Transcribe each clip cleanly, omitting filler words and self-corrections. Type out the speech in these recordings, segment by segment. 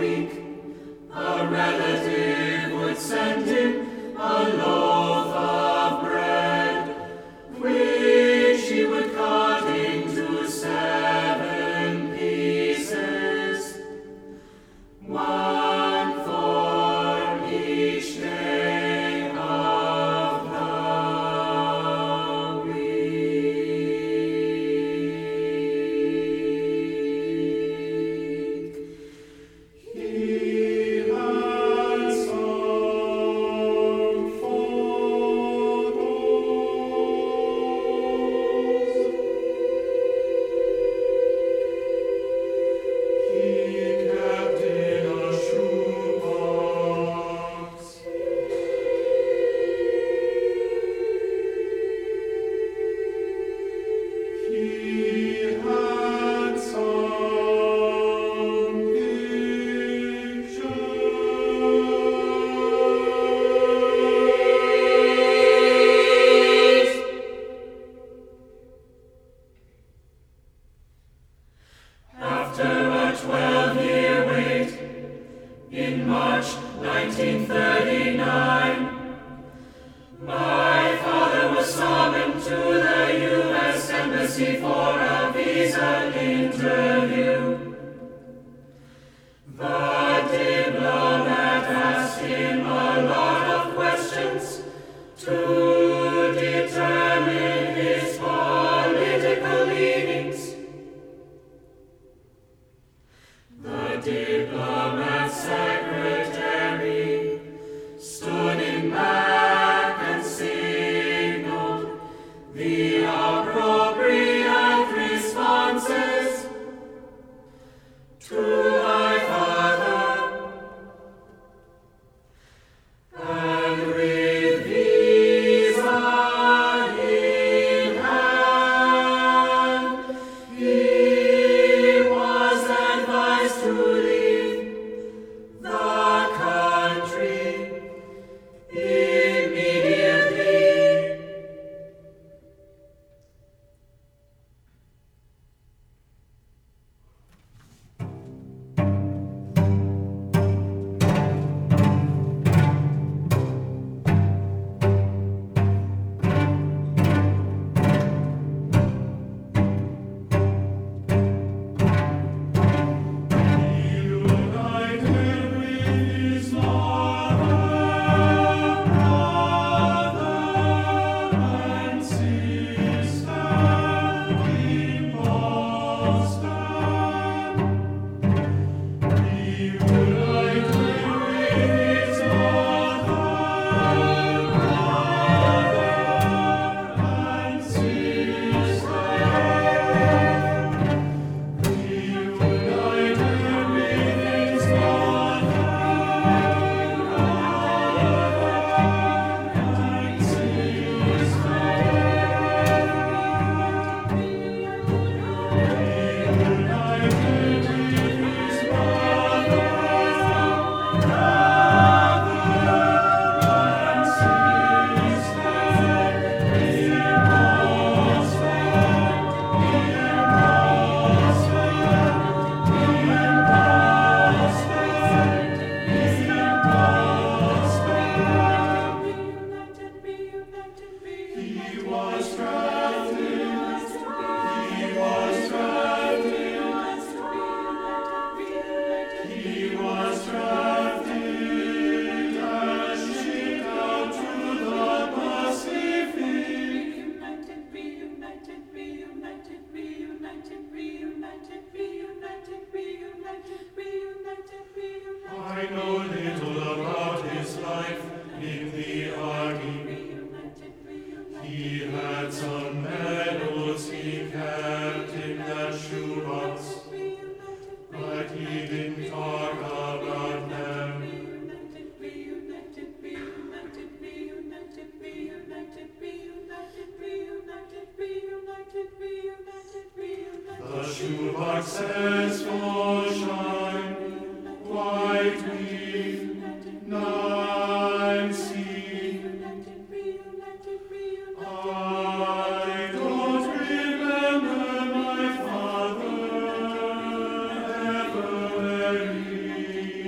week, a relative would send him a loaf of bread, which he would cut into 7 pieces, one for each day of the week. He had some photos. He kept in a shoebox. He had some pictures. After a 12-year wait, in March 1939, my father was summoned to the U.S. Embassy for a visa interview. The diplomat asked him a lot of questions to determine his political leanings. The diplomat's secretary stood in back and signaled the appropriate responses to my father. And with visa in hand, he was advised to leave the country immediately. United with his mother, brother, and sister in Boston. United with his mother, brother, and sister. He was drafted and shipped out to the Pacific. I know little about his life in the army. He had some medals he kept in that shoebox, but he didn't talk about them. The shoebox says full shine, white wheat, Nancy. I don't remember my father ever marrying.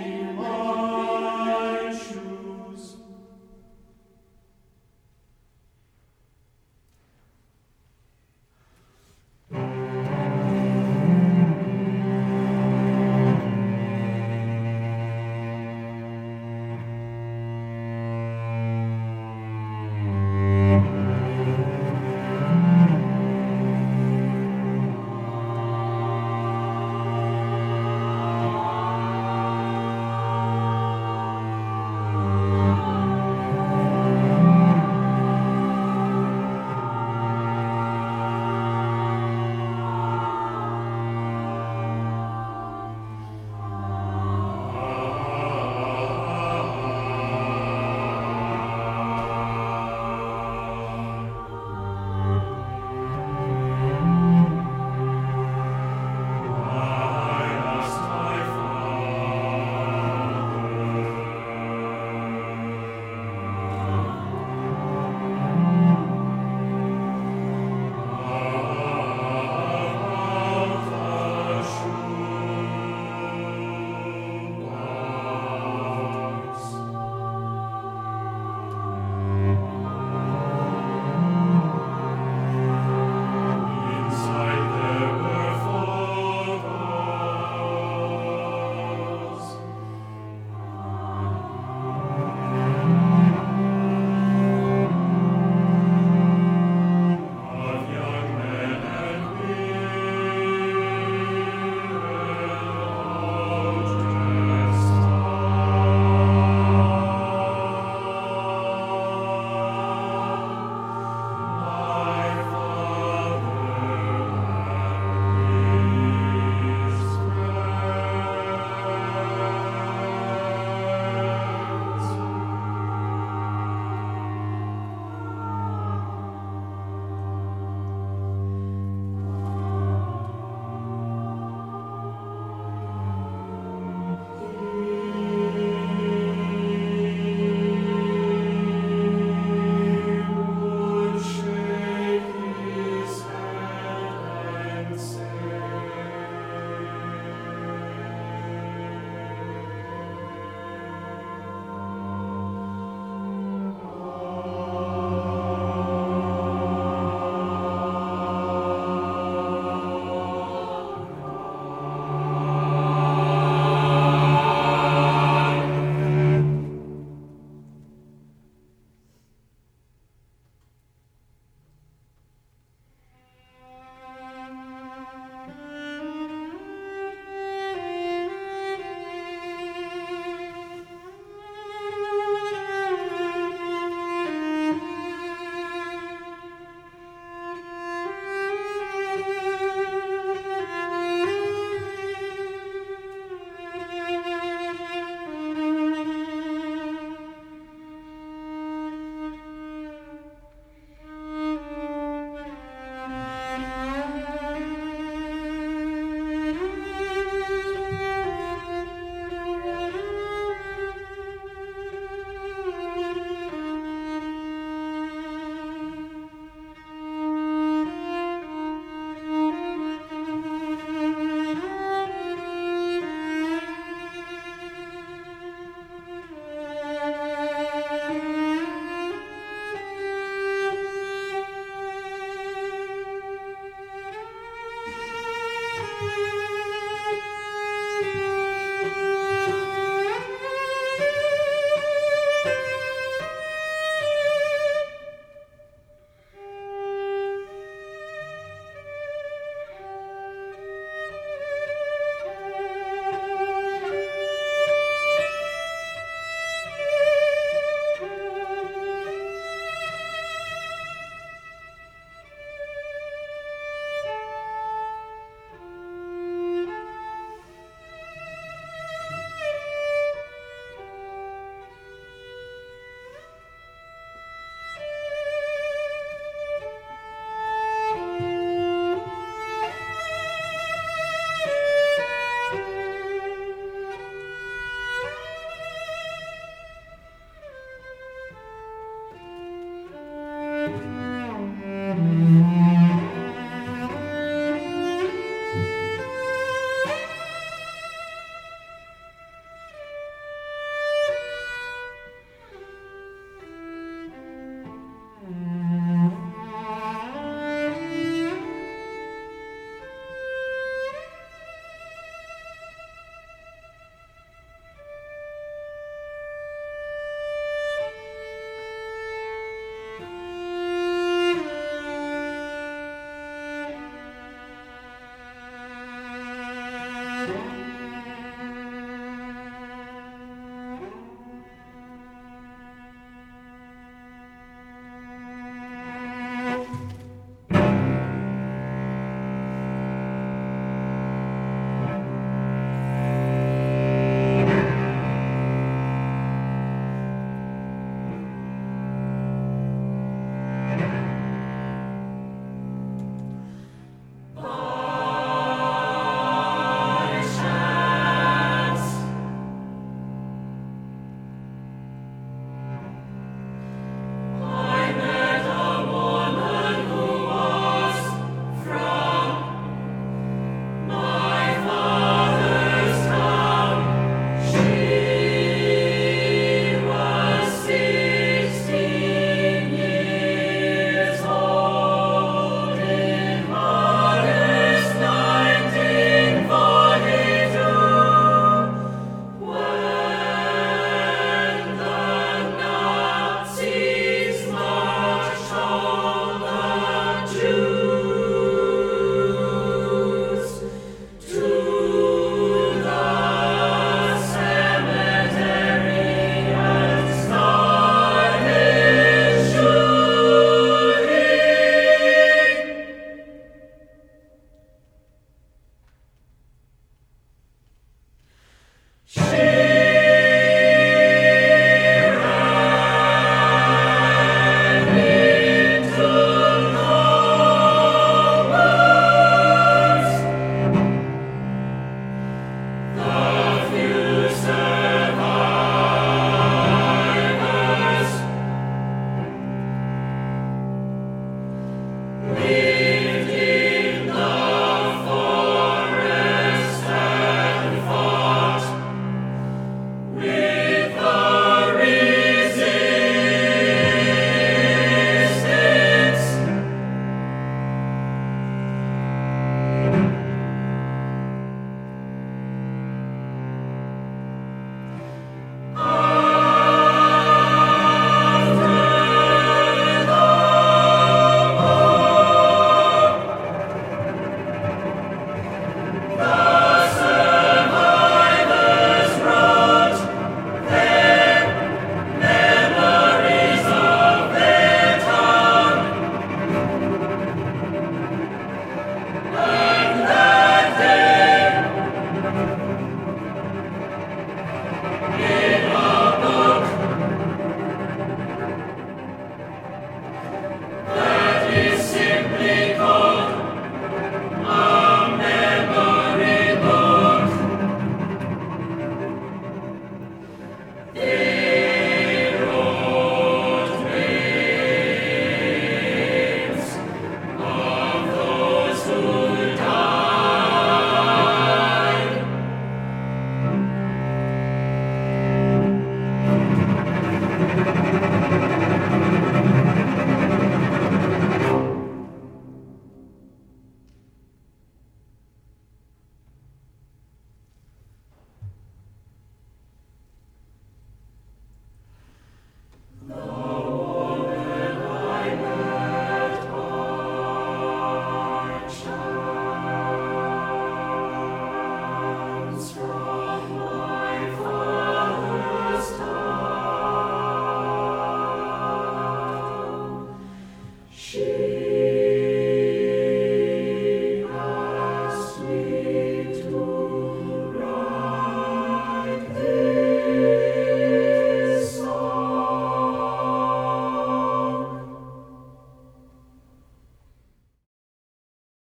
Amen.